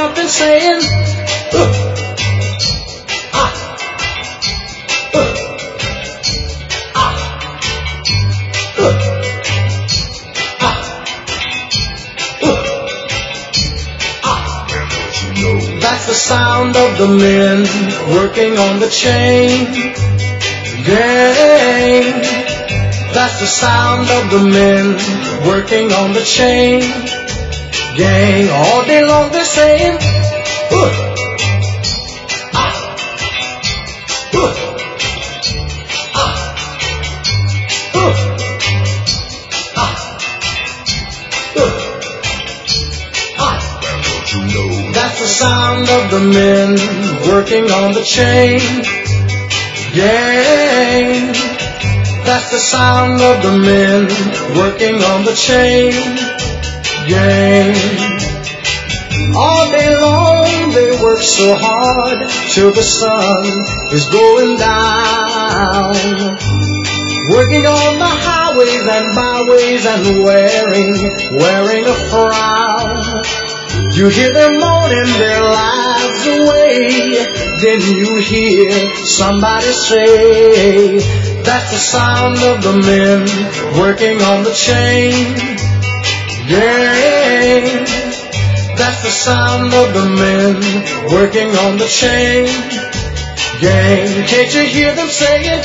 something saying, That's the sound of the men working on the chain gang. That's the sound of the men working on the chain gang. All day long they're saying, That's the sound of the men working on the chain gang. That's the sound of the men working on the chain gang. All day long they work so hard till the sun is going down. Working on the highways and byways and wearing a frown. You hear them moaning their lives away. Then you hear somebody say, that's the sound of the men working on the chain gang. That's the sound of the men working on the chain gang. Can't you hear them saying,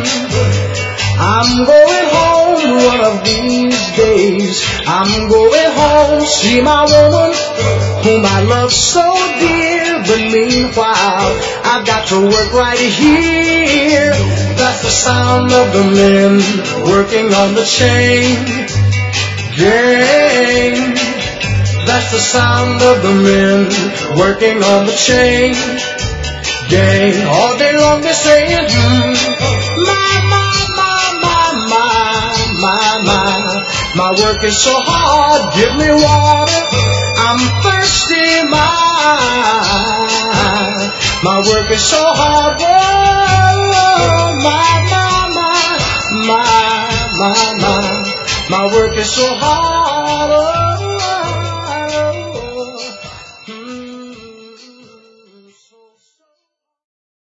I'm going home one of these days. I'm going home, see my woman whom I love so dear. But meanwhile, I've got to work right here. That's the sound of the men working on the chain gang. That's the sound of the men working on the chain gang. All day long they're saying, my work is so hard, give me water, I'm thirsty, my work is so hard, my work is so hard,